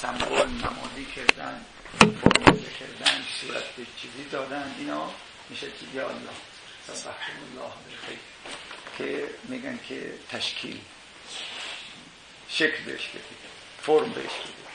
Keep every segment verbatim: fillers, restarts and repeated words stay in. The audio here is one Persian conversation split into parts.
سمبل نمادی کردن، فرموله کردن، صورت به چیزی دادن، اینا میشه که یا الله سبحان الله بالخیر که میگن که تشکیل شکل بهش بدید، فرم بهش بدید.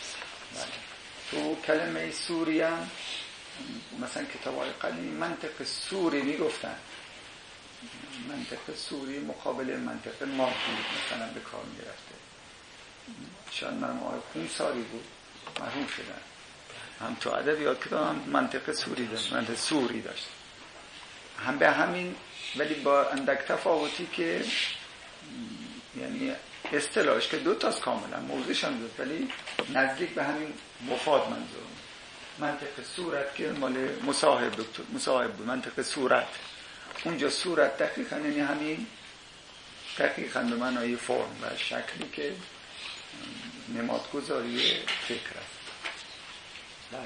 تو کلمه سوری هم مثلا کتاب‌های قدیمی منطق سوری میگفتن، منطق سوری مقابل منطق مادی مثلا به کار میرفته. شاید مرموم آقای خونساری بود، مرحوم شدن، هم تو ادبیات کتاب هم منطق سوری داشت، منطق سوری داشت، هم به همین، ولی با اندک تفاوتی که یعنی اصطلاحش که دو تاست کاملا موضوعش هم دو، ولی نزدیک به همین مفاد منظور. منطق صورت که مال مصاحب دکتر مصاحب بود، منطق صورت اونجا صورت دقیقا یعنی همین دقیقا به معنای فرم و شکلی که نمادگذاری فکر است. بله.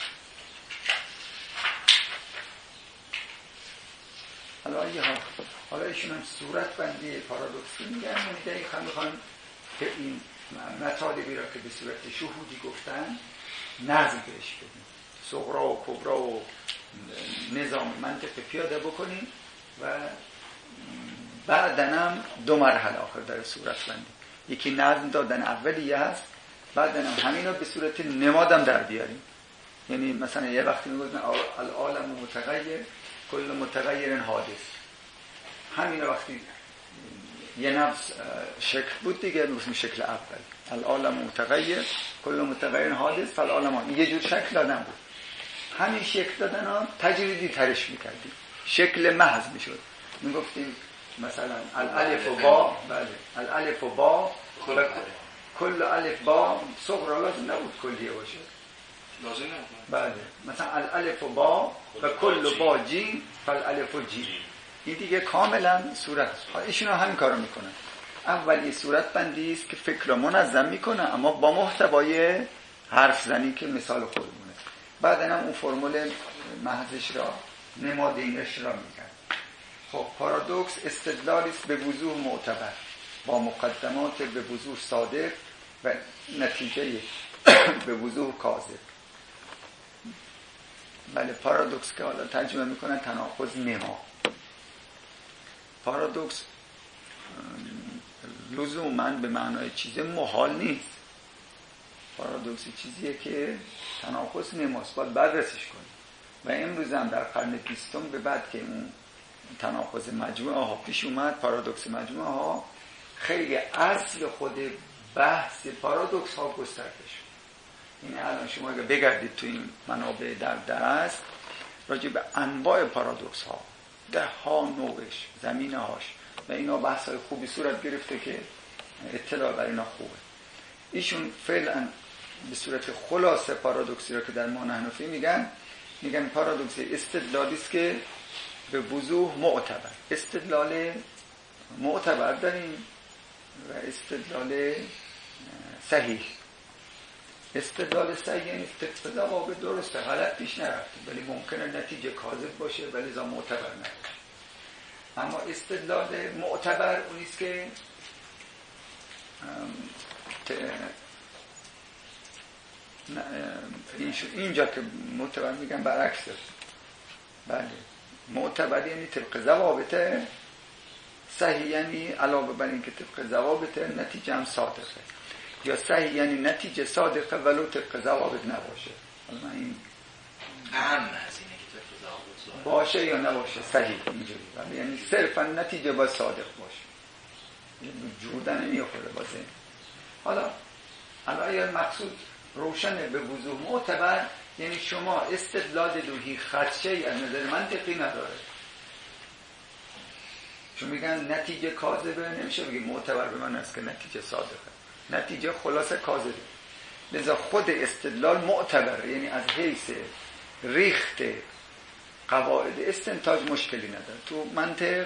حالا یه ها حالا ایشون هم صورت بندی پارادوکسی میگن، یعنی دقیقا میخوان که این مطالبی را که به صورت شهودی گفتن نظم بهش بدیم، صغرا و کبرا و نظام منطق پیاده بکنیم و بعدن هم دو مرحله آخر در صورت بندی، یکی نظم دادن اولیه هست، بعدن هم همین رو به صورت نمادم در بیاریم. یعنی مثلا یه وقتی میگوزن العالم متغیر کل متغیر حادث، همین رو وقتی یه نفس شکل بود دیگه میگوزن شکل اول العالم متغیر کل متغیر حادث فالعالم، یه جور شکل دادن بود، همین شکل دادن ها تجریدی ترش میکردیم، شکل محض میشد. میگفتیم مثلا الالف و با، بله الالف و با کل الف با صغرا لازم نبود کلیه باشه، لازم نبود، بله مثلا الالف و با و کل با جیم فالالف و جیم، این دیگه کاملا صورت. ایشون همین کارو میکنن. اولی صورت بندی است که فکر رو منظم میکنه اما با محتوای حرف زنی که مثال خودمونه، بعدن هم اون فرمول محضش را نمادینش را میگن. خب پارادوکس استدلالی است به وضوح معتبر با مقدمات به وضوح صادق و نتیجه به وضوح کاذب. بله پارادوکس که حالا ترجمه میکنن تناقض نما. پارادوکس لزوماً به معنای چیز محال نیست، پارادوکس چیزیه که تناقض نماست، باید بررسیش کنیم. و امروز هم در قرن بیستم به بعد که اون تناقض مجموعه ها پیش اومد، پارادوکس مجموعه ها، خیلی اصل خود بحث پارادوکس ها گسترده شد. این الان شما اگه بگردید تو این منابع در دست راجع به انواع پارادوکس ها، ده ها نوعش، زمینه هاش و اینا بحث های خوبی صورت گرفته که اطلاع بر اینا خوبه. ایشون فعلا به صورت خلاصه پارادوکسی را که در ما حنفی میگن میگن پارادوکس استدلالی است که به وضوح معتبر. استدلال معتبر داریم و استدلال صحیح. استدلال صحیح یعنی ضوابط درسته، غلط پیش نرفته، ولی ممکنه نتیجه کاذب باشه ولی ذا معتبر نباشه. اما استدلال معتبر اونیست که اینجا که معتبر میگن برعکسه. بله معتبر یعنی طبق ضوابط، صحیح یعنی علاوه بر این که طبق ضوابط نتیجه هم صادقه، یا صحیح یعنی نتیجه صادقه ولو طبق ضوابط نباشه. من این اهم از اینه که طبق ضوابط باشه یا نباشه صحیح اینجوری، ولی یعنی صرفا نتیجه باید صادق باشه، یعنی جودن نمیخوره بازه. حالا حالا یه مقصود روشنه به وضوح معتبر، یعنی شما استدلال دوهی خدشه از نظر منطقی نداره. چون میگن نتیجه کاذبه، نمیشه بگی معتبر به من است که نتیجه صادقه، نتیجه خلاصه کاذبه. لذا خود استدلال معتبره، یعنی از حیث ریخت قواعد استنتاج مشکلی نداره. تو منطق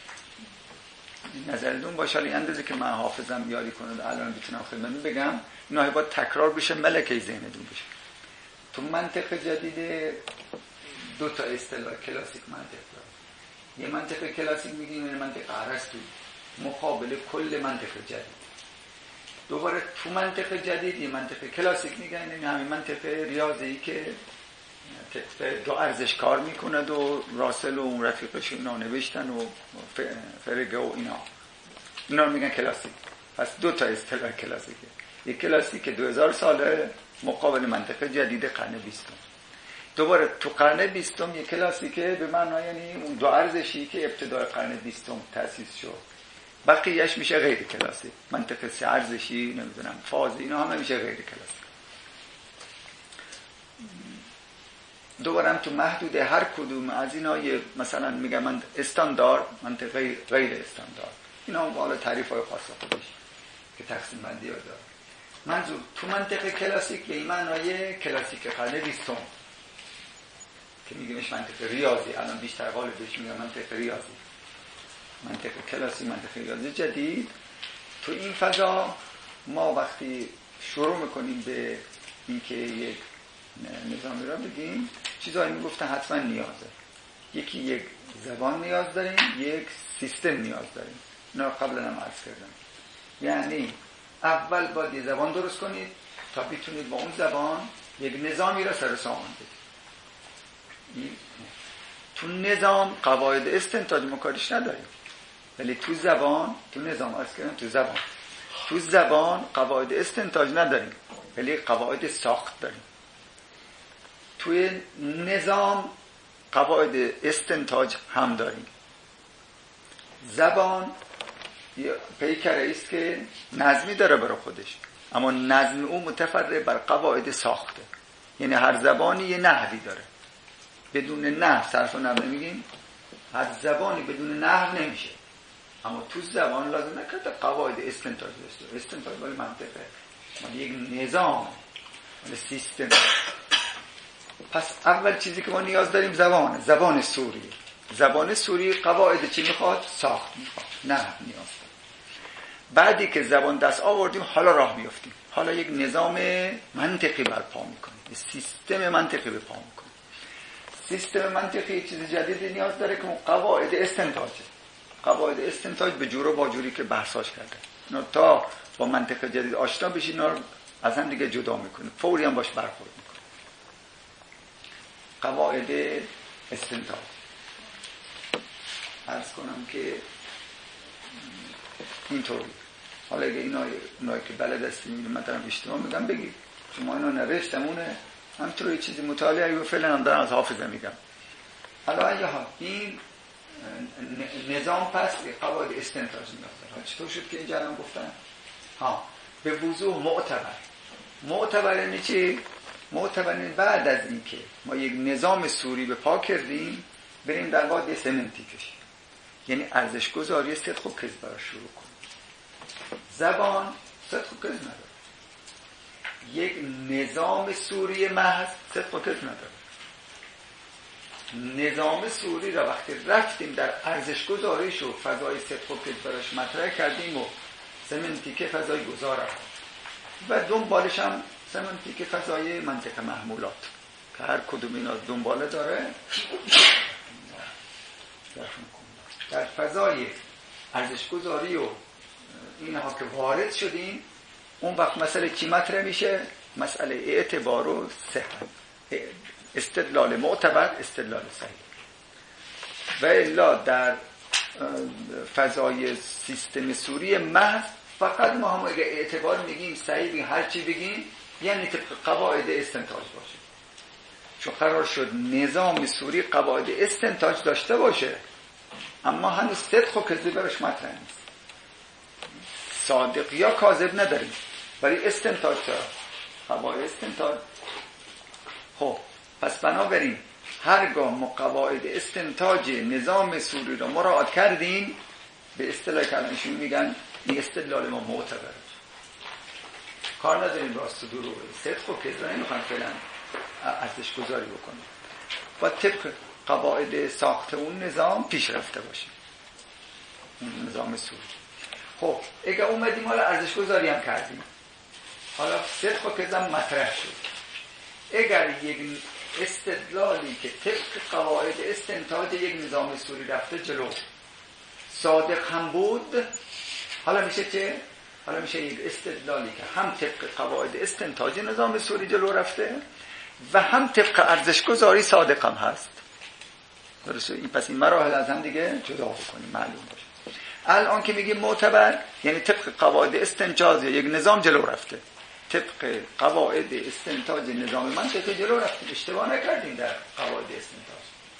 نظرتون باشه، این اندازه که من حافظم یاری کنه الان بتونم خدمتتون بگم، اینا باید تکرار بشه ملکه ذهنتون بشه. تو منطق جدید دو تا اصطلاح کلاسیک منطق داره. یه منطق کلاسیک میگیم یعنی منطق ارسطو مقابل کل منطق جدید. دوباره تو منطق جدیدی منطق کلاسیک میگن این همین منطق ریاضی که دو ارزش کار میکند و راسل و اون رفیقش اینا نوشتن و فرگه و اینا اینا رو میگن کلاسیک. پس دو تا اصطلاح کلاسیکه، یک کلاسیک دو هزار ساله مقابل منطق جدید قرن بیستم. دوباره تو قرن بیستم یک کلاسیکه به معنای یعنی اون دو ارزشی که ابتدای قرن بیستم تأسیس شد، بقیه‌اش میشه غیر کلاسیک. منطق سه ارزشی نمیدونم فاز اینا همه میشه غیر کلاسیک. دوباره هم تو محدود هر کدوم از اینا یه مثلا میگم من استاندارد منطق غیر, غیر استاندارد اینا بالا تعریف های خاص خودش که تقسیم بندی ها داره. منظور تو منطق کلاسیک به این معنای کلاسیک قرن بیستم که میگیمش منطق ریاضی، الان بیشتر غالب بهش میگم منطق ریاضی، منطق کلاسیک منطق ریاضی جدید. تو این فضا ما وقتی شروع میکنیم به اینکه یک نظامی را بگیم چیزایی میگفتن حتما نیازه، یکی یک زبان نیاز داریم، یک سیستم نیاز داریم. اینا رو قبلا هم عرض کردم. یعنی اول باید یه زبان درست کنید تا بتونید با اون زبان یک نظامی را سر سامان بدید. تو نظام قواعد استنتاج ما کارش نداریم، ولی تو زبان تو نظام عرض کردم تو زبان تو زبان قواعد استنتاج نداریم ولی قواعد ساخت داریم. توی نظام قواعد استنتاج هم داریم. زبان یه پیکره است که نظمی داره برای خودش، اما نظم اون متفرع بر قواعد ساخته. یعنی هر زبانی یه نحوی داره، بدون نحو صرف نحو نمیگیم، هر زبانی بدون نحو نمیشه. اما تو زبان لازم نکرده قواعد استنتاج داشته. استنتاج ولی منطقه ولی یک نظام ولی سیستم. پس اول چیزی که ما نیاز داریم زبانه، زبان سوری. زبان سوری قواعد چی میخواد؟ ساخت میخواد، نه نیاز. بعدی که زبان دست آوردیم حالا راه میافتیم، حالا یک نظام منطقی برپا میکنیم، یک سیستم منطقی برپا میکنیم. سیستم منطقی چیز جدیدی نیاز داره که اون قواعد استنتاجه. قواعد استنتاج به جور و با جوری که بحثاش کرده اینا تا با منطق جدید آشنا بشین اینا رو از هم دیگه جدا میکنه، فوری هم باش برخورد میکنه. قواعد استنتاج عرض کنم که اینطوری. حالا اگه اینا اونایی که بلد هستیم من دارم اجتماع میگم بگید شما اینا نوشتمونه همطور یه چیزی مطالعه و فعلا هم دارم از حافظه میگم. حالا اگه ها این نظام پس قواعد استنتاج میاد. چطور شد که اینجا هم گفتن؟ ها به وضوح معتبر. معتبر یعنی چی؟ معتبر بعد از این که ما یک نظام سوری به پا کردیم بریم در واقع یه سمنتی کشیم، یعنی ارزش گذاری صدق و کذب را شروع کنیم. زبان صدق و کذب نداره، یک نظام سوری محض صدق و کذب نداره. نظام سوری را وقتی رفتیم در ارزش گذاریش و فضای صدق و کذب براش مطرح کردیم و سمنتیک فضای گذاره و دنبالش هم سمنتیک فضای منطق محمولات که هر کدوم اینا دنباله داره. در فضای ارزش گذاری و اینها که وارد شدیم اون وقت مسئله چی مطرح میشه؟ مسئله اعتبار و صحت، استدلال معتبر، استدلال صحیح. و الا در فضای سیستم سوری محض فقط ما هم اگه اعتبار میگیم صحیح بگیم هر چی بگیم یعنی طبق قواعد استنتاج باشه، چون قرار شد نظام سوری قواعد استنتاج داشته باشه اما هنوز صدق و کذب برش مطرح نیست. صادق یا کاذب نداریم ولی استنتاج چرا؟ قواعد استنتاج. خب پس بنابراین هرگاه ما قواعد استنتاج نظام سوری رو مراعات کردیم به اصطلاح کلمشون میگن این استدلال ما معتبره. کار نداریم راست و دروغ، صدق و کذب نمیخوان فعلا ارزش گذاری بکنیم، با طبق قواعد ساخت اون نظام پیش رفته باشیم، اون نظام سوری. خب اگه اومدیم حالا ارزش گذاری هم کردیم، حالا صدق و کذب مطرح شد. اگر یک استدلالی که طبق قواعد استنتاج یک نظام سوری رفته جلو صادق هم بود، حالا میشه که حالا میشه یک استدلالی که هم طبق قواعد استنتاج نظام سوری جلو رفته و هم طبق ارزش‌گذاری صادق هم هست. درسته؟ این پس این مراحل از هم دیگه جدا بکنیم معلوم باشه. الان که میگیم معتبر یعنی طبق قواعد استنتاج یک نظام جلو رفته، طبق قواعد استنتاج نظام منطقی جلو رفتیم، اشتباه نکردیم در قواعد استنتاج،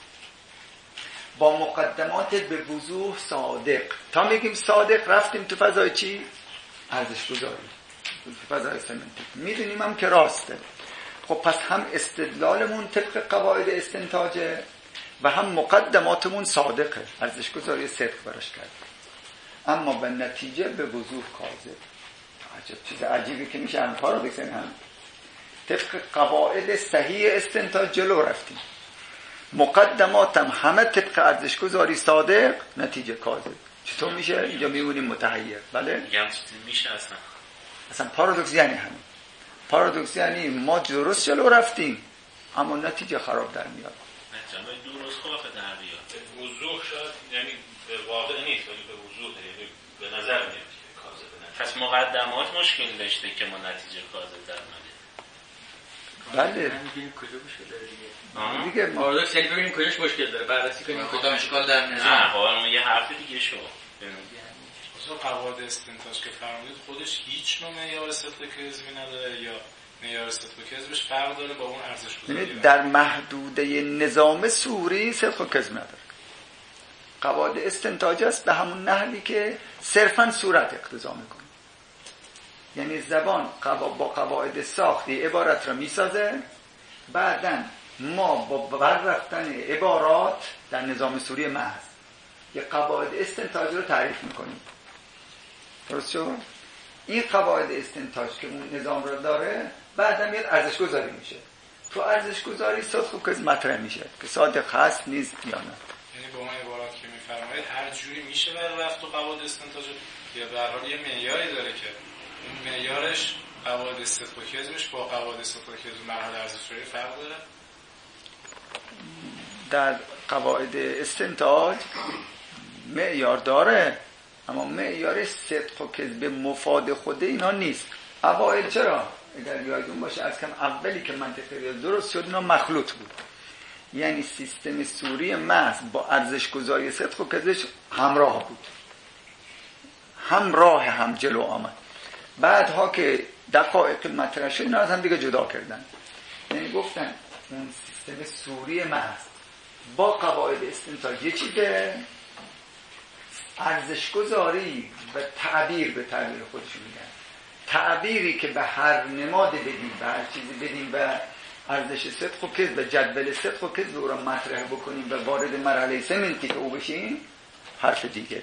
با مقدمات به وضوح صادق. تا میگیم صادق رفتیم تو فضای چی؟ ارزش گذاری، تو فضای سمنتیک. میدونیم هم که راسته. خب پس هم استدلالمون طبق قواعد استنتاجه و هم مقدماتمون صادقه، ارزش گذاری صدق براش کرد، اما به نتیجه به وضوح کاذب. عجب چیز عجیبی که میشه هم پارادوکس هم طبق قواعد صحیح استنتاج جلو رفتیم، مقدماتم همه طبق ارزش گذاری صادق، نتیجه کاذب. چطور میشه؟ اینجا میمونیم متحیر. بله میگم میشه اصلا اصلا پارادوکس یعنی همین. پارادوکس یعنی ما درست جلو رفتیم اما نتیجه خراب در میاد. نتیجه درست خواه در میاد. وضوح شاید یعنی به واقع نیست ولی به وضوح، یعنی به نظر میاد که کاذب. پس مقدمات مشکل داشته که ما نتیجه کاذب در اومده. بله می‌بینیم کجا مشکل داره دیگه. دیگه ما پارادوکس یعنی ببینیم کجاش مشکل داره، بررسی کنیم کدام اشکال در نظام. نه حالا یه حرف دیگه شو. اصلا قواعد استنتاج که فرمودید خودش هیچ نوع معیار صدق کذبی نداره یا معیار صدق کذبش فرق داره با اون ارزش گذاری؟ در محدوده نظام سوری صدق و کذب نداره. قواعد استنتاج است به همون نحوی که صرفاً صورت اقتضا میکنه. یعنی زبان با قواعد ساختی عبارت را میسازه، بعداً ما با بررفتن عبارات در نظام سوری محض یه قواعد استنتاج رو تعریف میکنیم. درست شد؟ این قواعد استنتاج که اون نظام رو داره بعداً میاد ارزش گذاری میشه. تو ارزش گذاری صدق و کذب مطرح میشه که صادق هست نیست یا نه. یعنی با اون عبارات که میفرمایید هر جوری میشه بر رفت و قواعد استنتاج یا به هر حال یه معیاری داره که اون معیارش قواعد صدق و کذبش با قواعد صدق و کذب مرحله ارزش‌گذاری فرق داره؟ در قواعد استنتاج معیار داره اما معیار صدق و کذب مفاد خود اینا نیست. اوایل چرا؟ اگر یادتون باشه از کم اولی که منطقه ریاضی درست شد اینا مخلوط بود، یعنی سیستم سوری محض با ارزش گذاری صدق و کذبش همراه بود، همراه هم جلو آمد. بعدها که دقایق مطرح شد اینا از هم دیگه جدا کردن، یعنی گفتن اون سیستم سوری محض با قواعد استنتاج یه چیزه، ارزش گذاری و تعبیر به تعبیر خودشون میگن، تعبیری که به هر نماد بدیم، به هر چیزی بدیم و ارزش صدق و کذب و جدول صدق و کذب رو مطرح بکنیم و وارد مرحله سمنتی که او بشیم حرف دیگریه.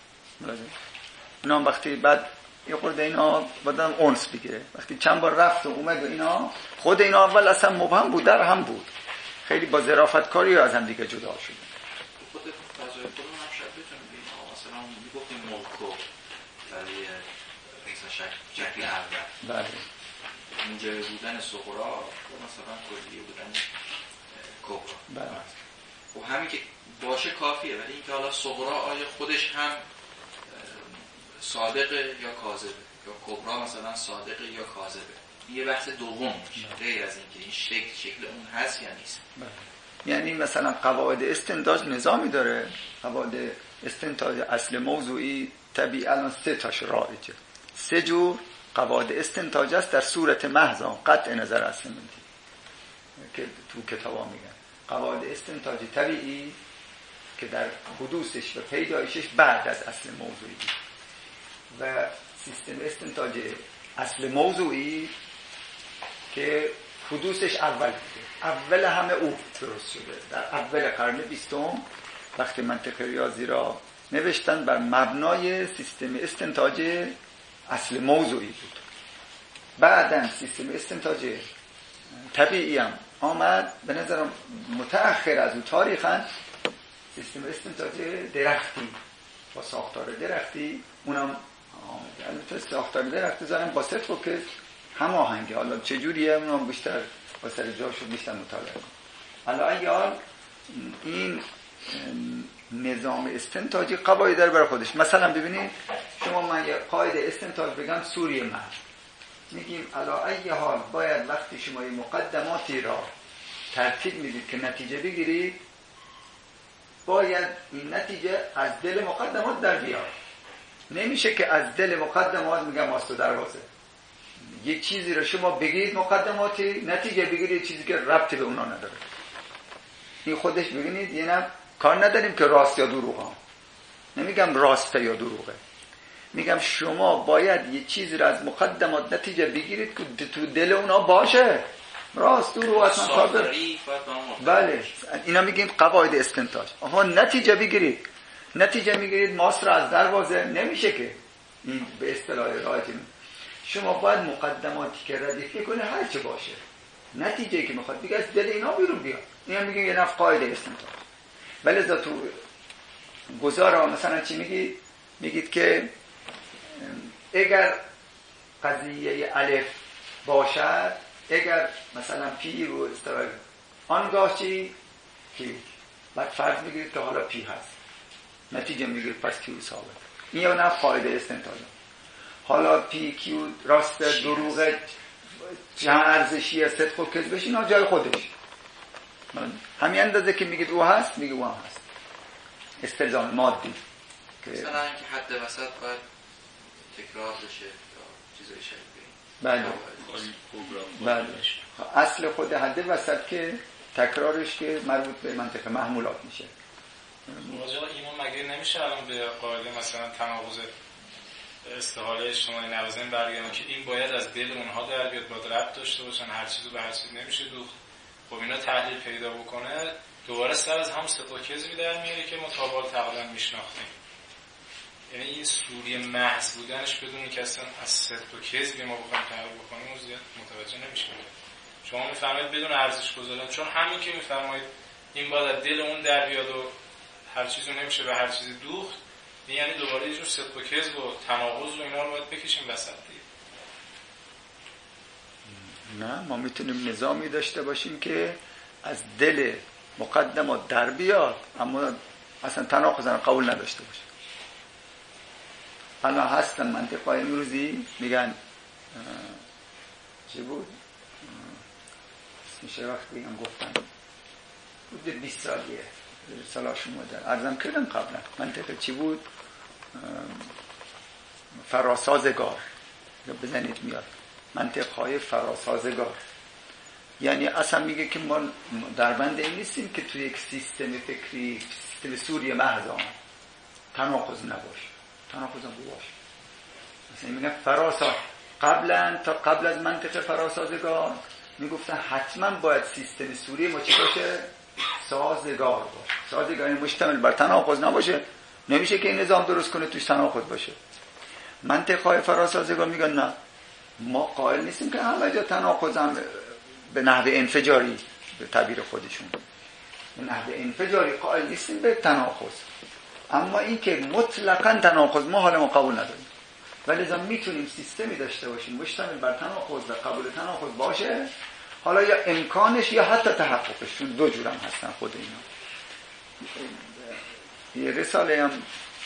اینا وقتی بعد یه خورده اینا بعدم اونس بگیره، وقتی چند بار رفت و اومد و اینا خود اینا اول اصلا مبهم بود، در هم بود، خیلی با ظرافت کاری از هم دیگه جدا شد. خود فضای خودمون هم شاید بتونیم بگیم مثلا میگفتیم موکو برای مثلا شکل شکل اول بله منجر بودن صغرا و مثلا کلیه بودن کبرا. بله و همین که باشه کافیه، ولی اینکه حالا صغرا آیا خودش هم صادقه یا کاذبه یا کبرا مثلا صادقه یا کاذبه، یه بحث دوم میشه غیر از اینکه این شکل شکل اون هست یا نیست. بله. یعنی مثلا قواعد استنتاج نظامی داره، قواعد استنتاج اصل موضوعی طبیعی الان سه تاش رایجه، سه جور قواعد استنتاج است در صورت محض قطع نظر از سمنتی که تو کتابا میگن. قواعد استنتاج طبیعی که در حدوثش و پیدایشش بعد از اصل موضوعی و سیستم استنتاج اصل موضوعی که حدوثش اول بوده، اول همه او درست شده در اول قرن بیستم وقتی منطق ریاضی را نوشتن بر مبنای سیستم استنتاج اصل موضوعی بود. بعداً سیستم استنتاج طبیعی هم آمد، به نظرم متأخر از اون تاریخاً سیستم استنتاج درختی با ساختار درختی اونم البته ساختار درختی زارن با صدق و کذب هماهنگه، حالا چجوریه اونم بیشتر با سر جاشو بیشتر مطالعه کنم. حالا ایال این نظام استنتاجی قواعد داره برای خودش. مثلا ببینید شما من یه قاعده استنتاج بگم سوریه محض، میگیم علا ای حال باید وقتی شما یه مقدماتی را ترتیب میدید که نتیجه بگیرید، باید این نتیجه از دل مقدمات در بیاد. نمیشه که از دل مقدمات میگم واسه دروازه یه چیزی رو شما بگید مقدماتی، نتیجه بگیرید چیزی که ربطی به اونا نداره. این خودش ببینید یه نم کار نداریم که راست یا دروغ ها. نمیگم راسته یا دروغه، میگم شما باید یه چیزی رو از مقدمات نتیجه بگیرید که تو دل اونا باشه. راست دروغ اصلا کار داره. بله اینا میگیم قواعد استنتاج. آها نتیجه بگیرید، نتیجه میگیرید ماست رو از دروازه، نمیشه که این به اصطلاح راحتی. شما باید مقدماتی که ردیف میکنه هر چه باشه، نتیجه که میخواد دیگه از دل اینا بیرون بیاد. اینا میگیم یه نفع قاعده استنتاج. ولی ازا تو گزاره مثلا چی میگید؟ میگید که اگر قضیه الف باشد، اگر مثلا پی رو استراحت آنگاه چی؟ کیو. بعد فرض میگیرید که حالا پی هست، نتیجه میگیرید پس کیو ثابت. این یه نفع قاعده استنتاج. حالا پی کیو راست دروغ چند ارزشی صدق و کذبش اینا جای خودش، همین اندازه که میگید او هست میگه او هم هست. استلزام مادی که مثلا اینکه حد وسط باید تکرار بشه یا چیزای شبیه. بله بله اصل خود حد وسط که تکرارش که مربوط به منطق محمولات میشه. واجه ایمان مگه نمیشه الان به قاعده مثلا تناقض استحاله اجتماعی نوازن برگردن که این باید از دل اونها در بیاد، باید ربط داشته باشن، هر چیزو به هر چیز نمیشه دوخت. خب اینا تحلیل پیدا بکنه دوباره سر از هم صدق و کذبی در میاره که ما تا حالا تقریبا میشناختیم. یعنی این سوری محض بودنش بدون که اصلا از صدق و کذبی ما بخوایم تحلیل بکنیم و زیاد متوجه نمیشیم. شما میفرمایید بدون ارزش گذاشتن، چون همین که میفرمایید این باید از دل اون در بیاد و هر چیزو نمیشه به هر چیزی دوخت، یعنی دوباره یه جور صدق و کذب و تناقض و اینا رو باید بکشیم وسط دیگه. نه ما میتونیم نظامی داشته باشیم که از دل مقدمات در بیاد اما اصلا تناقض قبول نداشته باشه. الان هستن منطقه‌های امروزی میگن چی بود؟ اسمش وقت بگم گفتن بود بیست سالیه سالاشون مدن عرضم کردم قبلا. منطقه چی بود؟ فراسازگار بزنید میاد منطقه‌های فراسازگار. یعنی اصلا میگه که ما در بند این نیستیم که توی یک سیستم فکری سیستم سوری محض آن تناقض نباشه، تناقض هم باشه. مثلا میگن فراسا قبلا تا قبل از منطقه فراسازگار میگفتن حتما باید سیستم سوری ما چی باشه؟ سازگار باشه. سازگار یعنی مشتمل بر تناقض نباشه، نمیشه که این نظام درست کنه توش تناقض باشه. منطقه‌های فراسازگار میگن نه ما قائل نیستیم که همه جا تناقض هم به نحو انفجاری به تعبیر خودشون به نحو انفجاری قائل نیستیم به تناقض، اما این که مطلقاً تناقض ما حالا ما قبول نداریم. ولی لذا میتونیم سیستمی داشته باشیم مشتمل بر تناقض و قبول تناقض باشه، حالا یا امکانش یا حتی تحققش، چون دو جور هم هستن خود اینا. یه رساله هم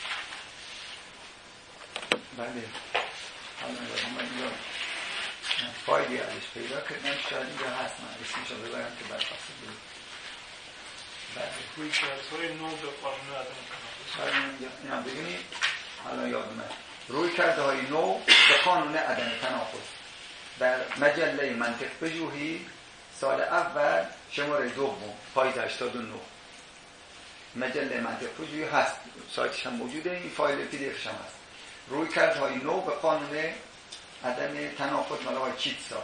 بله حالا من فایدی ازش پیدا کردم، شاید اینجا هست، من اسمشو ببرم که برخواسته بود. بله روی کردهای نو به قانون عدم تناقض. این هم ببینید حالا یادمه روی کردهای نو به قانون عدم تناقض در مجله منطق پژوهی سال اول شماره دوم پاییز هشتاد و نه مجله منطق پژوهی هست، سایتش هم موجوده، این فایل پی دی افش هم هست. روی کردهای نو به قانون عدم تناقض مال آقای چیتساز،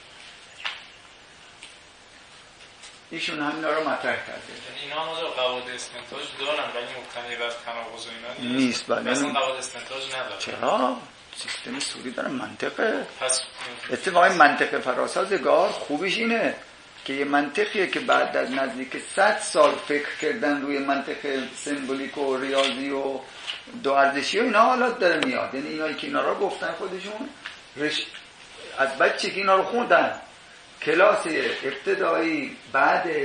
ایشون همینا رو مطرح کرده. یعنی اینا هم قواعد استنتاج دارن ولی مبتنی بر تناقض و اینا نیست. بله اصلا قواعد استنتاج نداره. چرا؟ سیستم سوری داره منطقه. پس اتفاقا منطقه فراسازگار خوبیش اینه که یه منطقیه که بعد از نزدیک صد سال فکر کردن روی منطقه سمبولیک و ریاضی و دو ارزشی و اینا حالات داره میاد. یعنی اینایی که اینا رو گفتن خودشون رش... از بچه که اینا رو خوندن کلاس ابتدایی بعدش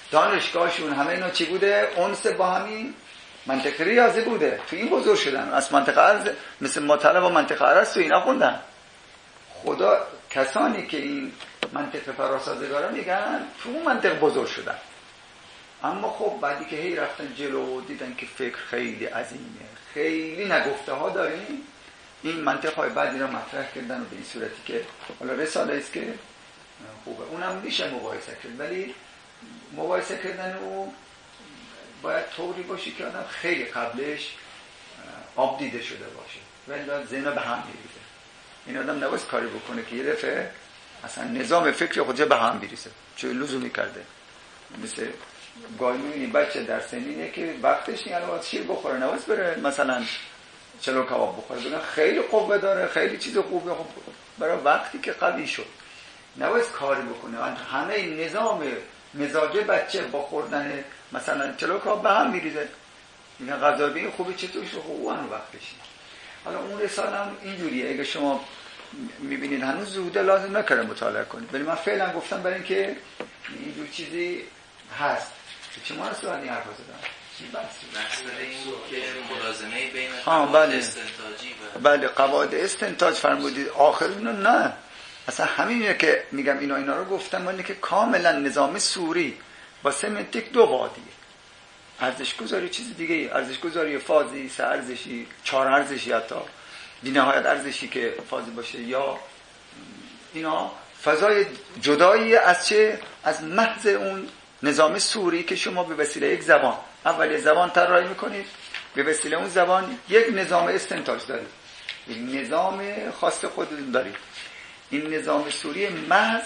دانشگاهشون همه اینا چی بوده؟ اونس با همین منطقه ریاضی بوده. تو این بزرگ شدن. از منطقه ارز مثل مطلب و منطقه ارز تو اینا خوندن. خدا کسانی که این منطقه فراسازگارا میگن تو اون منطقه بزرگ شدن. اما خب بعدی که هی رفتن جلو دیدن که فکر خیلی عظیمه، خیلی نگفته ها داریم، این منطقه های بعدی را مطرح کردن و به این صورتی که حالا رساله است که خوبه، اونم میشه مقایسه کرد، ولی مقایسه کردن او باید طوری باشه که آدم خیلی قبلش آب دیده شده باشه، ولی ذهن به هم میریزه. این آدم نباید کاری بکنه که یه دفعه اصلا نظام فکری خودش به هم بریزه، چه لزومی کرده. مثل گاهی می‌بینی بچه در سنینه که وقتش نیست الان شیر بخوره، نباید بره مثلا چلو کباب بخوره، بگن خیلی قوه داره، خیلی چیز خوبه، خب برای وقتی که قوی شد نباید کاری بکنه. همه نظام مزاج بچه با خوردن مثلا چلو کباب به هم میریزه. میگن غذا بین خوبه چطور شو خوب اون وقتش. حالا اون رساله هم اینجوریه، اگه شما میبینید هنوز زوده لازم نکره مطالعه کنید، ولی من فعلا گفتم برای اینکه اینجور چیزی هست. شما رسول این حرف زدن چی بحثی؟ بحث این بود که ملازمه بین قواعد بله. استنتاجی و بله قواعد استنتاج فرمودید آخر اینو نه، اصلا همینه که میگم اینا اینا رو گفتم، ولی که کاملا نظام سوری با سمنتیک دو بادیه، ارزش گذاری چیز دیگه، ارزش گذاری فازی، سه ارزشی، چهار ارزشی، حتی بی نهایت ارزشی که فازی باشه، یا اینا فضای جدایی از چه؟ از محض اون نظام سوری که شما به وسیله یک زبان اول زبان طراحی میکنید، به وسیله اون زبان یک نظام استنتاج دارید، یک نظام خاص خودتون دارید. این نظام سوری محض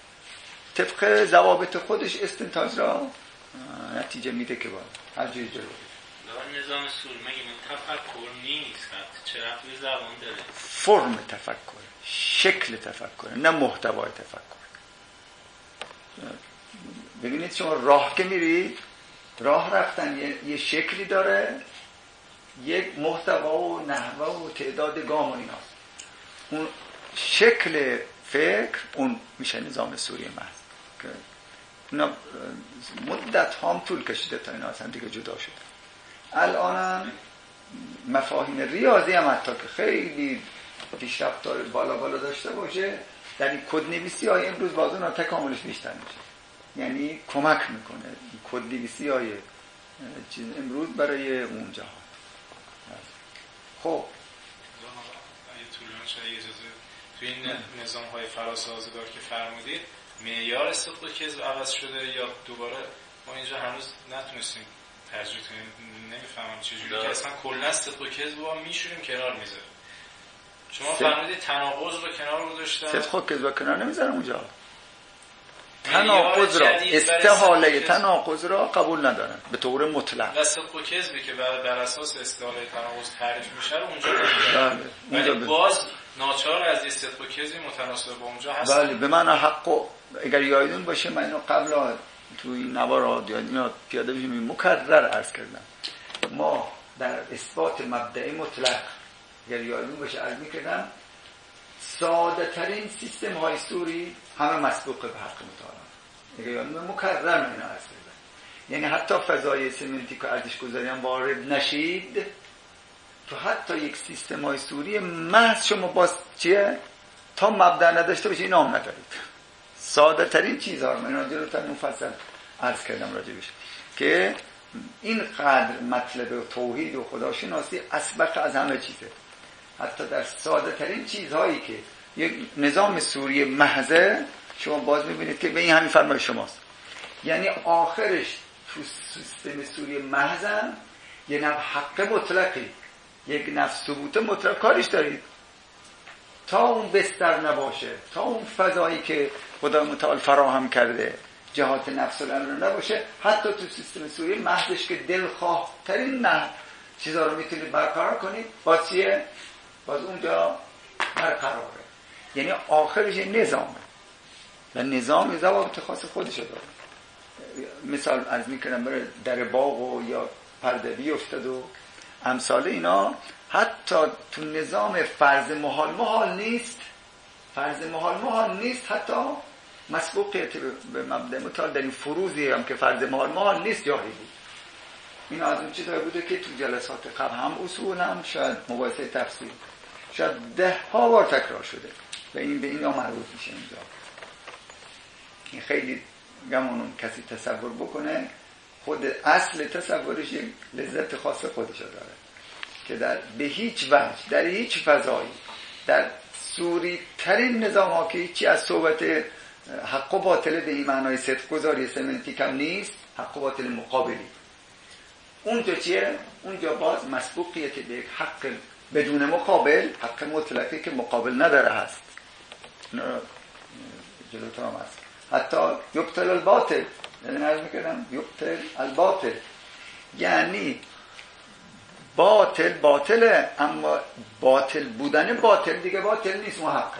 طبق ضوابط خودش استنتاج را نتیجه میده که باید هر جوری جلو برای نظام سوری مگه این تفکر نیست؟ چه رفتی به زبان داره؟ فرم تفکر، شکل تفکر، نه محتوای تفکر. ببینید شما راه که میرید، راه رفتن یه, یه شکلی داره، یک محتوا و نحوه و تعداد گام و ایناست. اون شکل فکر اون میشه نظام سوری محض که اینا مدت هم طول کشیده تا اینا اصلا دیگه جدا شده. الان مفاهیم ریاضی هم حتی که خیلی پیشرفت داره بالا بالا داشته باشه، در این کدنویسی های امروز باز اون تکاملش بیشتر میشه، یعنی کمک میکنه این کدنویسی های چیز امروز برای اون جهان. خب اگه طولانی شده اجازه توی این نظام های فراسازگار که فرمودید معیار صدق و کذب عوض شده یا دوباره ما اینجا هنوز نتونستیم تجربه کنیم؟ نمیفهمم چجوری که اصلا کلا صدق و کذب رو میشوریم کنار میذاریم. شما فرمودید تناقض رو کنار گذاشتن، صدق و کذب کنار نمیذارم اونجا، تناقض را استحاله تناقض را قبول ندارن به طور مطلق. و صدق و کذبی که بر اساس استحاله تناقض تعریف میشه رو اونجا نمیذارن، ولی باز ناچار از این صدق و کذبی متناسب با اونجا هست. بله به معنی حق و اگر یادتون باشه من اینو قبلا تو این نوارات یا اینا پیاده بشیم مکرر عرض کردم، ما در اثبات مبدأ مطلق اگر یادتون باشه عرض میکردم ساده ترین سیستم های سوری همه مسبوق به حق متعال. اگر یادتون مکرر من اینا عرض کردم، یعنی حتی فضای سمنتیک و ارزش گذاری هم وارد نشید تو حتی یک سیستم های سوری محض شما باز چیه تا مبدأ نداشته باشه این هم ندارید. ساده ترین چیزها رو من جلوتر مفصل عرض کردم راجبش که این قدر مطلب توحید و خداشناسی اسبق از همه چیزه. حتی در ساده ترین چیزهایی که یک نظام سوری محضه شما باز میبینید که به این همین فرمای شماست، یعنی آخرش تو سیستم سوری محضن یه نفع حق مطلقی، یک نفع ثبوت مطلق کارش دارید تا اون بستر نباشه، تا اون فضایی که خدا متعال فراهم کرده جهات نفس الامر نباشه، حتی تو سیستم سوری محضش که دلخواه ترین نه چیزا رو میتونید برقرار کنید باز چیه؟ باز اونجا برقراره. یعنی آخرش نظامه و نظام ضوابط خاص خودش داره. مثال از میکنم برای در باغ و یا پرده بیفتد و امثال اینا، حتی تو نظام فرض محال محال نیست، فرض محال محال نیست حتی مسبوقیت به مبدأ متعال در این فروضی هم که فرض محال محال نیست جاری بود. این از اون چیزایی بوده که تو جلسات قبل هم اصول هم شاید مباحثه تفسیر شاید ده ها بار تکرار شده و این به این ها مربوط میشه اینجا. این خیلی گمانون کسی تصور بکنه خود اصل تصورش یک لذت خاص خودش داره که در به هیچ وجه در هیچ فضایی در سوری ترین نظام ها که هیچی از صحبت حق و باطل به این معنای صدق گذاری سمنتیک هم نیست، حق و باطل مقابلی. اونجا چیه؟ اونجا باز مسبوقیت به یک حق بدون مقابل، حق مطلقی که مقابل نداره هست. جلوتر هم هست. حتی یبطل الباطل، یعنی نرز میکردم یبطل الباطل، یعنی باطل باطله، اما باطل بودن باطل دیگه باطل نیست، اون حقه.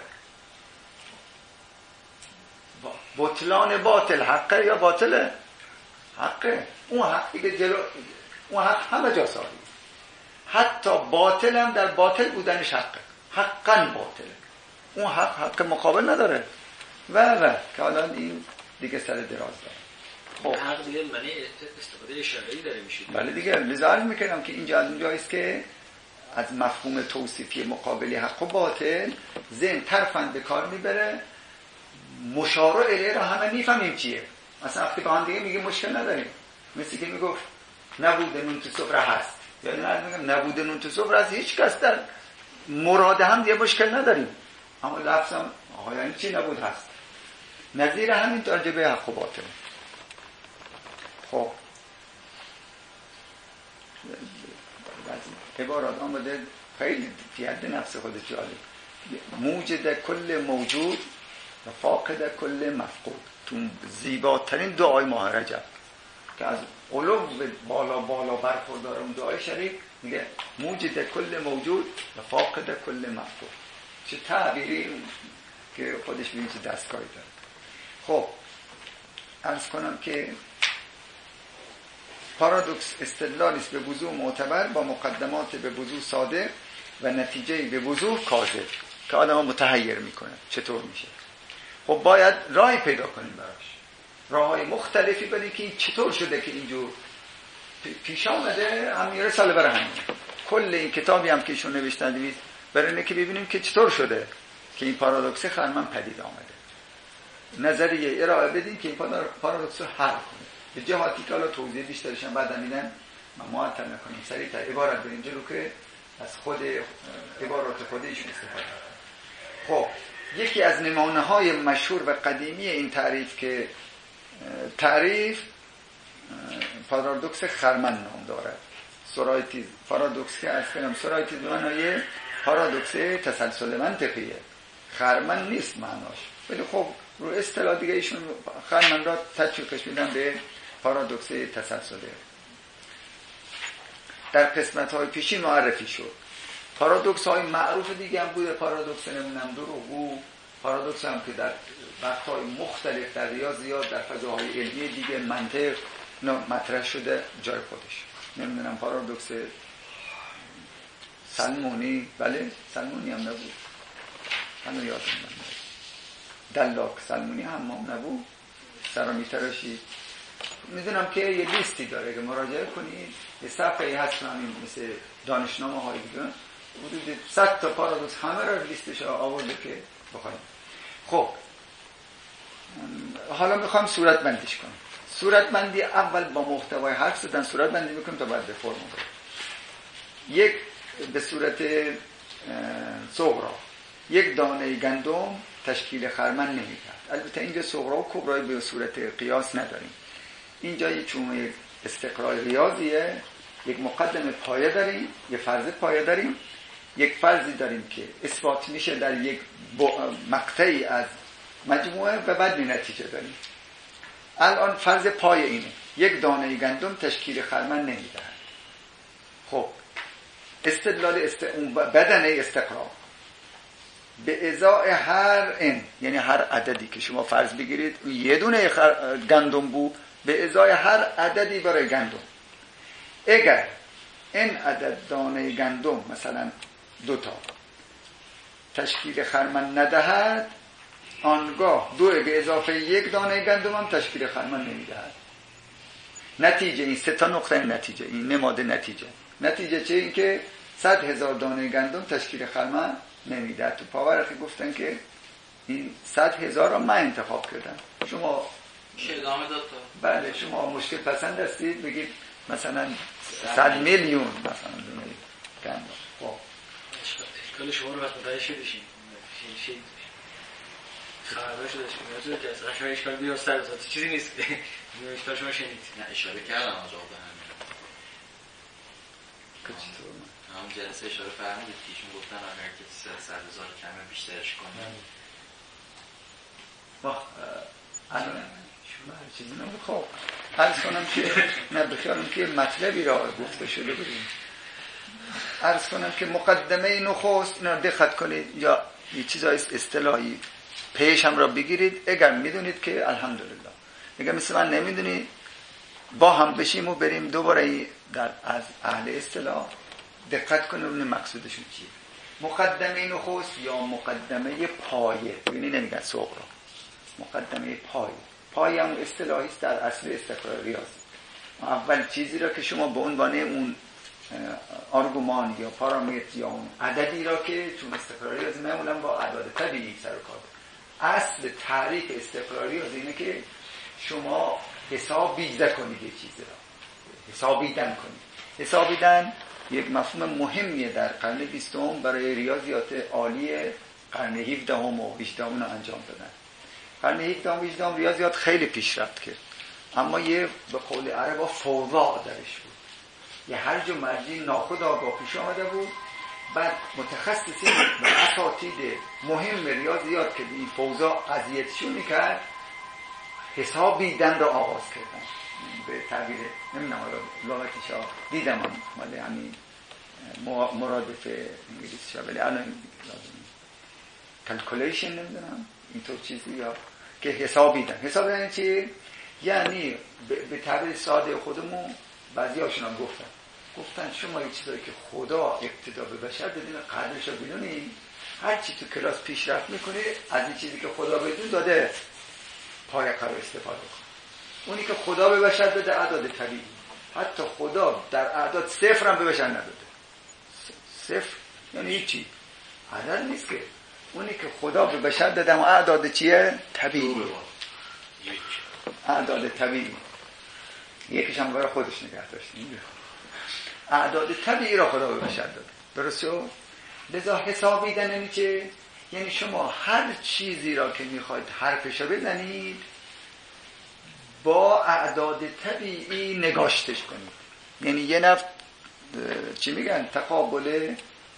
بطلان باطل حقه یا باطله؟ حقه. اون حق دیگه جلو، اون حق همه جا ساری، حتی باطل هم در باطل بودنش حقه، حقا باطله، اون حق حق مقابل نداره و و که حالا این دیگه سر دراز داره. خب حق دیگه معنی استفاده اشاره‌ای داره میشه. بله دیگه، لذا عرض میکنم که اینجا از اونجاییست که از مفهوم توصیفی مقابلی حق و باطل ذهن طرفاً به کار میبره، مشار الیه را همه میفهمیم چیه. مثلا وقتی با هم دیگه میگه مشکل نداریم، مثل که میگفت نبوده نون تو سفره هست، یعنی میگم نبوده نون تو سفره هست، هیچ کس در مراد هم دیگه مشکل نداریم، اما لفظم آها یعنی چی نبود هست. نظیر همین ترجمه حق و باطل. خب عبارات آمده خیلی فی حد نفس خود جالب. موجد کل موجود و فاقد کل مفقود، تو زیباترین دعای ماه رجب که از علو بالا بالا برخوردار اون دعای شریف میگه موجد کل موجود و فاقد کل مفقود. چه تعبیری که خودش به این چه دستگاهی داره. خب عرض کنم که پارادوکس استدلالی است به وضوح معتبر با مقدمات به وضوح صادق و نتیجه به وضوح کاذب که آدمو متحیر میکنه. چطور میشه؟ خب باید راهی پیدا کنیم براش، راههای مختلفی بدیم که این چطور شده که اینجور پیش آمده. هم یه رساله برای همین، کل این کتابی هم که ایشون نوشتن دوید برای اینه که ببینیم که چطور شده که این پارادوکس خرمن پدید آمده، نظریه ارائه بدیم که این پارادوکس رو حل کنیم به جهاتی که حالا توضیح بیشترش هم بعد میدن، ما معطل نکنیم، سریع تا عبارت بریم جلو که از خود عبارات خودشون استفاده. خب یکی از نمونه‌های مشهور و قدیمی این تعریف که تعریف پارادوکس خرمن نام دارد، سورایتیز پارادوکس که از کنم سورایتیز معنای پارادوکس تسلسل منطقیه، خرمن نیست معناش، ولی خب رو اصطلاح دیگه ایشون خرمن را تطبیقش میدن به پارادوکس تسلسله. در قسمت‌های پیشین معرفی شد. پارادوکس های معروف دیگه هم بوده، پارادوکس نمیدونم دروغگو، پارادوکس هم که در وقت‌های مختلف در ریاضیات در فضاهای علمی دیگه منطق مطرح شده جای خودش. نمیدونم پارادوکس سلمونی، بله سلمونی هم نبود، همه یادم نمیاد، دلاک سلمونی هم نبود، سرامی تراشی. میدونم که یه لیستی داره که مراجعه کنید، یه صفحه‌ای هست همین مثل دانشنامه های دیگه، حدود صد تا پارادوکس همه را لیستش آورده که بخوایم. خب حالا میخوام صورت بندیش کنم. صورت بندی اول با محتوای حرف زدن صورت بندی میکنیم تا بعد به فرم بریم. یک به صورت صغرا، یک دانه گندم تشکیل خرمن نمیکرد. البته اینجا صغرا و کبرای به صورت قیاس نداریم، اینجا یک چون استقرار ریاضیه، یک مقدمه پایه داریم، یک فرض پایه داریم، یک فرضی داریم که اثبات میشه در یک مقطعی از مجموعه و بعد نتیجه داریم. الان فرض پایه اینه، یک دانه گندم تشکیل خرمن نمیدهد. خب استدلال است... بدنه استقرار به ازای هر ان، یعنی هر عددی که شما فرض بگیرید یه دونه خر... گندم بود، به ازای هر عددی برای گندم، اگر این عدد دانه گندم مثلا دوتا تشکیل خرمن ندهد، آنگاه دو به اضافه یک دانه گندم هم تشکیل خرمن نمیدهد. نتیجه این سه تا نقطه نتیجه، این نماد نتیجه. نتیجه چه؟ این که صد هزار دانه گندم تشکیل خرمن نمیدهد. تو پاورقی گفتن که این صد هزار را من انتخاب کردم. شما میشه ادامه داد تا بله شما مشکل پسند هستید بگید مثلا صد میلیون مثلا دونه گندم. خب اشکال شما رو وقت متوجه شدشین شید خبر شدشین که اصلا شما اشکال بیار سر بزاد چیزی نیست اشکال شما شنید. نه اشاره کردم آجا به همین چطور همون جلسه اشاره فرمودید که ایشون گفتن اگر که صد هزار کمه بیشترش کنیم با الان شما هر چیزی نمید. خب عرض کنم که نه بخیارم که مطلبی را گفته شده بودیم. عرض کنم که مقدمه نخست اینا دقت کنید یا یه چیزای اصطلاحی پیش هم را بگیرید. اگر میدونید که الحمدلله، اگر مثل من نمیدونید با هم بشیم و بریم دوباره در از اهل اصطلاح دقت کنید اون مقصودشون چیه. مقدمه نخست یا مقدمه پایه، ببینید نمیگن صغرا، مقدمه پایه. پایه هم اصطلاحی است در اصل استقرار ریاضی. اول چیزی را که شما به عنوان اون آرگومان یا پارامتر یا اون عددی را که چون استقرار ریاضی معمولا با اعداد طبیعی سر و کار داره. اصل تعریف استقرار ریاضی اینه که شما حسابیده کنید یه چیزی را، حسابیدن کنید. حسابیدن یک مفهوم مهمیه در قرن بیستم برای ریاضیات عالی قرن هفدهم و هجدهم رو انجام دادن. قرن هفدهم و هجدهم ریاضیات خیلی پیشرفت کرد، اما یه به قول عربا فوضا درش بود. یه هرج و مرجی ناخودآگاه پیش آمده بود. بعد متخصصین و اساتید مهم ریاضیات که این فوضا قضیتشون میکرد حسابیدن را آغاز کردن. به تعبیر نمیدونم لغتش ها دیدم هم مالی همین مرادف انگلیسی ها، ولی الان کلکولیشن نمیدونم اینطور چیزی یا که حسابیدن. حسابیدن چی؟ یعنی به تعبیر ساده خودمون بعضی هاشون هم گفتن گفتن شما یه چیزایی که خدا اقتدا به بشر بدون قدرش رو بدونی، هر چی تو کلاس پیشرفت میکنی از این چیزی که خدا بدون داده پای قرار استفاده کن. اونی که خدا به بشر بده اعداد طبیعی، حتی خدا در اعداد صفر هم به بشر نداده. صفر یعنی هیچی، عدد نیست که. اونی که خدا به بشر داده اما اعداد چیه؟ طبیعی، اعداد طبیعی. یکیش هم برای خودش نگه داشته. اعداد طبیعی را خدا به بشر داده. درسته؟ لذا حسابیدن یعنی چه؟ یعنی شما هر چیزی را که میخواید حرفش رو بزنید با اعداد طبیعی نگاشتش کنید. یعنی یه نفت چی میگن تقابل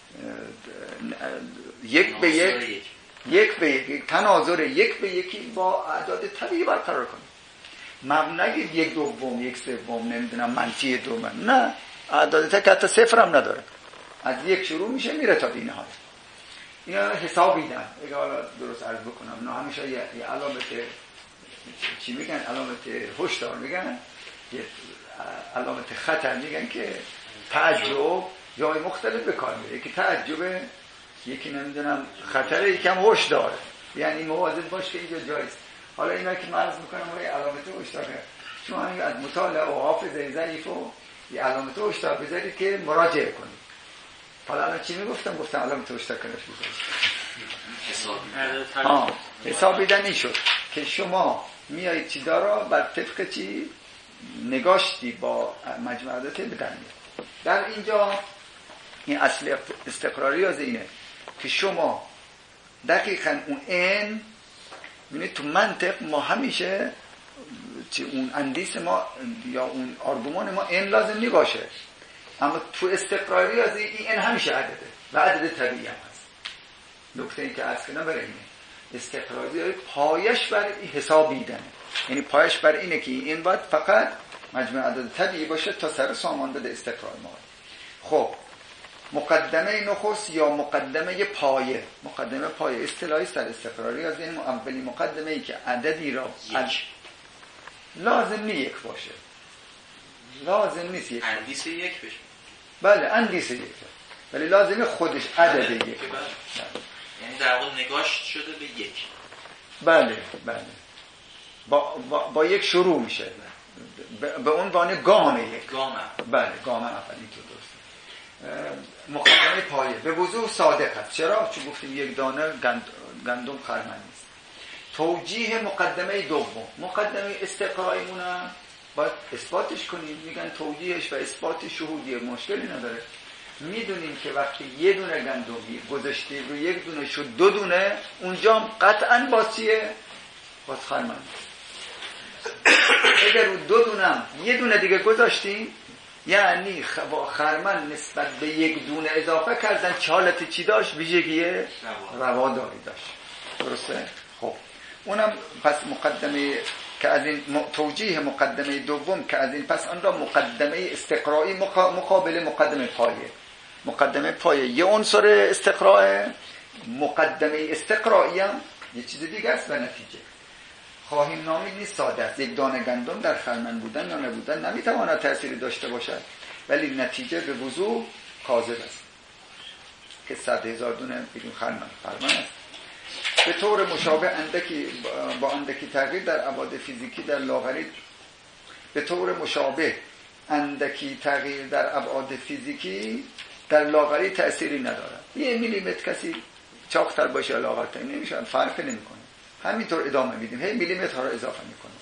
یک به یک یک به یک تناظر یک به یکی با اعداد طبیعی برقرار کنید. من نگید یک دوم یک سوم نمیدونم منفی دو من نه، اعداد طبیعی حتی صفر هم نداره، از یک شروع میشه میره تا بی نهایت. اینا حسابیدن. اگه حالا درست عرض بکنم نه همیشه یه, یه علامت چی میگن علامت هشدار میگن، یه علامت خطر میگن که تعجب جای مختلف به کار میره. یکی تعجبه، یکی نمیدونم خطره، یکم هشدار. یعنی مواظب باش که اینجا جایست. حالا اینا که من عرض میکنم روی علامت هشدار شما از مطالعه و حافظه ضعیف و یه علامت هشدار بذارید که مراجعه کنید. حالا الان چی میگفتم؟ گفتم علامت هشدار کنش بذارید. ها حسابیدن این شد که شما میایید چی دارا بر طبق چی نگاشتی با مجموعه عدد بدن. در اینجا این اصل استقراری از اینه که شما دقیقاً اون ان میبینید تو منطق ما همیشه چی اون اندیس ما یا اون آرگومان ما ان لازم نی باشه، اما تو استقراری از این ان همیشه عدده و عدد طبیعی هم هست. نکته این که عرض کردم برای اینه استقراری پایش بر حسابیدنه، یعنی پایش بر اینه که این باید فقط مجموع عدد طبیعی باشه تا سر سامان بده استقرار ما. خب مقدمه نخست یا مقدمه پایه، مقدمه پایه اصطلاحی در استقراری از این اولی مقدمه ای که عددی را یک. لازم نی یک باشه، لازم نیست یک اندیس یک بشه. بله اندیس یک، ولی لازمه خودش عدد یک. یعنی در واقع نگاش شده به یک. بله بله با, با, با یک شروع میشه به عنوان گام یک گام بله گام اول اینطور درسته. مقدمه پایه به وضوح صادق هست. چرا؟ چون گفتیم یک دانه گند... گندم خرمن نیست. توجیه مقدمه دوم، مقدمه استقرایمون هم باید اثباتش کنیم. میگن توجیهش و اثبات شهودیه، مشکلی نداره. میدونیم که وقتی یه دونه گندمی گذاشتی رو یک دونه شد دو دونه، اونجا قطعا باسیه باز خرمن. اگر رو دو دونه یه دونه دیگه گذاشتیم یعنی خرمن نسبت به یک دونه اضافه کردن چه حالت چی داشت؟ ویژگی رواداری داشت. درسته؟ خب اونم پس مقدمه که از این توجیه مقدمه دوم که از این پس آن را مقدمه استقرایی مقابل مقدمه پایه. مقدمه پایه یه عنصر استقراه، مقدمه استقرایی هم یه چیز دیگه است و نتیجه. خواهیم نامید نیست ساده است. یک دانه گندم در خرمن بودن یا نبودن نمیتواند تأثیری داشته باشد، ولی نتیجه به وضوح کاذب است که صد هزار دونه بدون خرمن خرمن است. به طور مشابه اندکی با اندکی تغییر در ابعاد فیزیکی در لاغری به طور مشابه اندکی تغییر در ابعاد فیزیکی در لاغری تأثیری ندارد. یه میلیمتر کسی چاق‌تر باشه یا لاغرتر نمیشه، فرق نمیکنه. همینطور ادامه میدیم، هی میلیمترها رو اضافه میکنیم.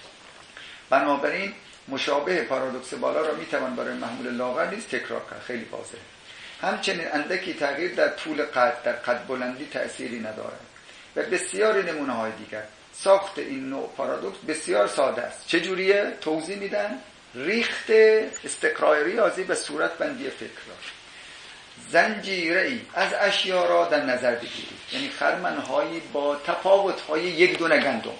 بنابراین مشابه پارادوکس بالا را میتوان برای محمول لاغر نیز تکرار کرد. خیلی واضحه. همچنین اندکی تغییر در طول قد در قد بلندی تأثیری ندارد. و بسیاری نمونه های دیگر. ساخت این نوع پارادوکس بسیار ساده است. چجوریه؟ توضیح میدن. ریخت استقرای ریاضی به صورت بندی فکر را. زنجیره ای از اشیا را در نظر بگیرید، یعنی خرمن‌هایی با تفاوت‌های یک دونه گندم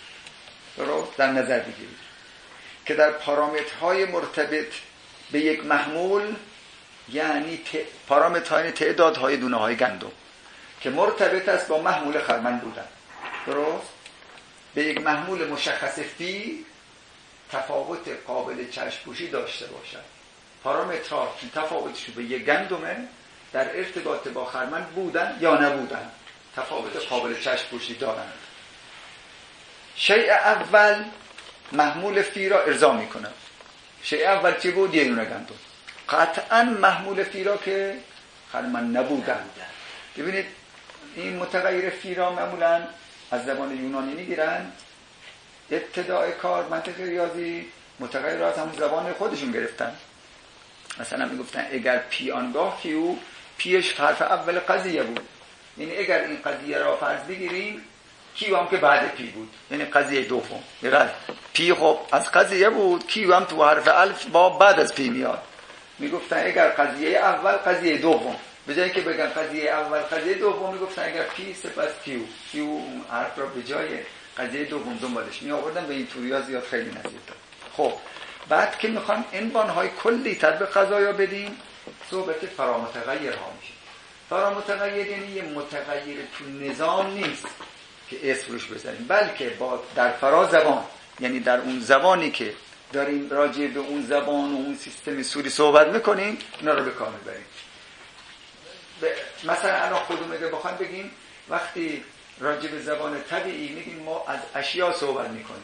رو در نظر بگیرید که در پارامترهای مرتبط به یک محمول، یعنی ت... پارامترهای تعدادهای دونه‌های گندم که مرتبط است با محمول خرمن بودن، درست؟ به یک محمول مشخص فی تفاوت قابل چشم‌پوشی داشته باشد. پارامترها که تفاوتشون به یک گندمه در ارتباط با خرمن بودن یا نبودن تفاوت قابل چشم‌پوشی دارند. شیء اول محمول فی را ارضا میکنه. شیء اول چی بود؟ یه دونه گندم. قطعا محمول فی را که خرمن نبودن. ببینید این متغیر فی را معمولا از زبان یونانی میگیرن. ابتدای کار منطق ریاضی متغیر را از همون زبان خودشون گرفتن. مثلا میگفتن اگر پی آنگاه کیو، پیش حرف اول قضیه بود، یعنی اگر این قضیه را فرض بگیریم کیو هم که بعد پی بود، یعنی قضیه دوم. یعنی پی خب از قضیه بود، کیو هم تو حرف الف با بعد از پی میاد. میگفتن اگر قضیه اول قضیه دوم، به جای که بگن قضیه اول قضیه دوم میگفتن اگر پی سپس کیو، کیو حرف را به جای قضیه دوم دنبالش می آوردن. به این طوریا زیاد خیلی نزدیک. خب بعد که میخوان عنوان‌های کلی تطبیق قضایا بدیم، صحبت فرامتغیرها میشه. فرامتغیر یعنی یه متغیر تو نظام نیست که اسم روش بزنیم، بلکه با در فرا زبان، یعنی در اون زبانی که داریم راجع به اون زبان و اون سیستم سوری صحبت میکنیم اینا رو به کار میبریم. مثلا الان خودمون اگه بخوایم بگیم وقتی راجع به زبان طبیعی میگیم ما از اشیا صحبت میکنیم،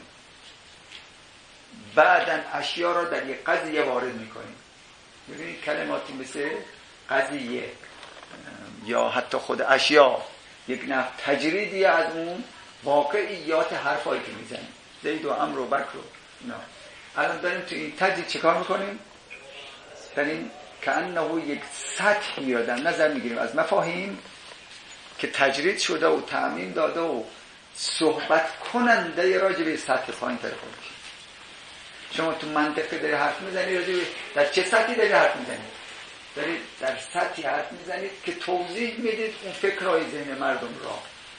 بعدن اشیا را در یک قضیه وارد میکنیم. ببینید کلماتی مثل قضیه یا حتی خود اشیا یک نوع تجریدی از اون واقعیات حرفایی که میزنیم، زید و امر و بکر و اینا. الان داریم تو این تجرید چیکار میکنیم؟ داریم کأنه یک سطحی را در نظر میگیریم از مفاهیم که تجرید شده و تعمیم داده و صحبت کننده راجع به سطح پایین تر خودش. شما تو منطقه داری حرف میزنی، راجع به در چه سطحی داری حرف میزنی؟ دارید در سطحی حرف میزنید که توضیح میدید اون فکرهای ذهن مردم را.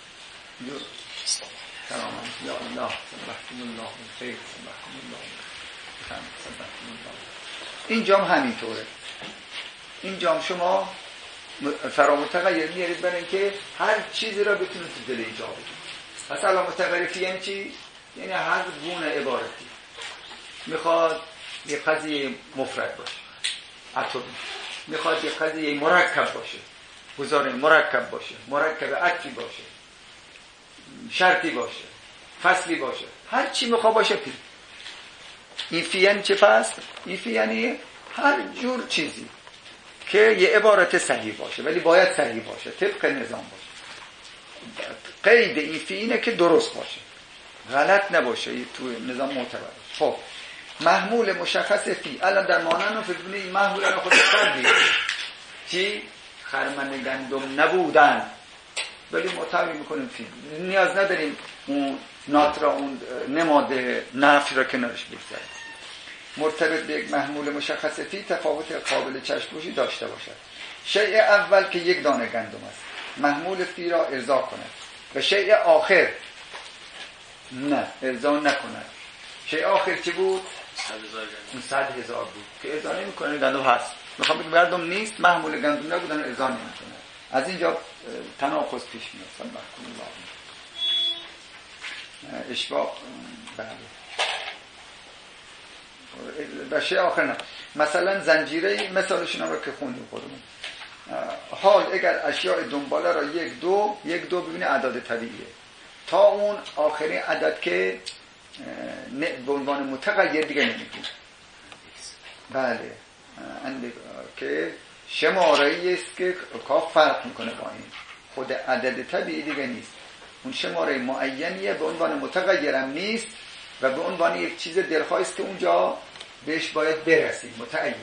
سلام یا الله سبحان الله خیر سبحان الله سبحان الله. اینجا هم همینطوره. اینجا هم شما فرامتغیر میارید برای اینکه هر چیزی را بتونید تو دل اینجا بگید. مثلا متغیر فی یعنی چی؟ یعنی هر گونه عبارتی میخواد یه قضیه مفرد باشه، اتمی، میخواد یه قضیه مرکب باشه، گزاره مرکب باشه، مرکب عطفی باشه، شرطی باشه، فصلی باشه، هر چی میخواد باشه پی. این فی یعنی چه پس؟ این فی یعنی هر جور چیزی که یه عبارت صحیح باشه، ولی باید صحیح باشه، طبق نظام باشه. قید این فی اینه که درست باشه، غلط نباشه، تو نظام معتبر. خب محمول مشخص فی الان در مانن و فیدونه این محمول الان خودش کردی چی؟ خرمن گندم نبودن، ولی معتبر میکنیم فی. نیاز نداریم اون نات را، اون نماد نفی را کنارش بگذاریم. مرتبط به یک محمول مشخص فی تفاوت قابل چشم‌پوشی داشته باشد. شیء اول که یک دانه گندم است محمول فی را ارضا کند و شیء آخر نه ارضا نکند. شیء آخر چی بود؟ اون صد هزار بود که ارضا نمیکنه، گندم هست. میخوام بگم گندم نیست، محمول گندم نبودن، ارضا نمیکنه. از اینجا تناقض پیش میاد. صبر کنید اشباع بله و شیء آخر نه. مثلا زنجیره مثالشون هم رو که خوندیم خودمون. حال اگر اشیاء دنباله را یک دو یک دو ببینه اعداد طبیعیه تا اون آخرین عدد که به عنوان متغیر دیگه نمیگیم. بله اند که شماره‌ای است که کاف فرق میکنه با این، خود عدد طبیعی دیگه نیست، اون شماره معینیه، به عنوان متغیرم نیست و به عنوان یک چیز دلخواهی که اونجا بهش باید برسیم، متعینه.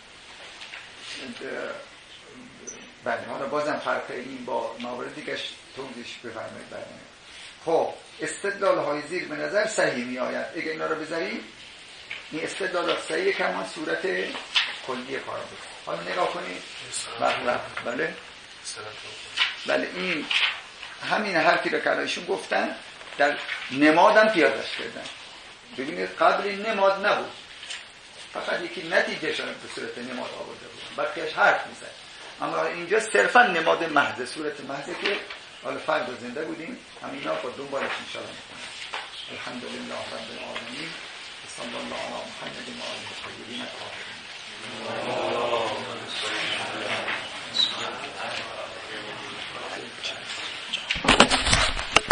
بله حالا بازم فرق این با موارد دیگه توضیحش بفرمایید. بله خب استدلال های زیر به نظر صحیح می آید. اگه اینا رو بذاریم این استدلال صحیح که همان صورت کلی کار بود. حالا نگاه کنید. بله بله بله این همین حرفی رو که ایشون گفتن در نمادم پیادش کردن. ببینید قبل این نماد نبود، فقط یکی نتیجه شده به صورت نماد آورده بود، بقیهش حرف میزد. اما اینجا صرفا نماد محض، صورت محضه که حالا فرد زنده بودیم همینا با دنبالش انشاءالله میکنیم. الحمدلله رب العالمین.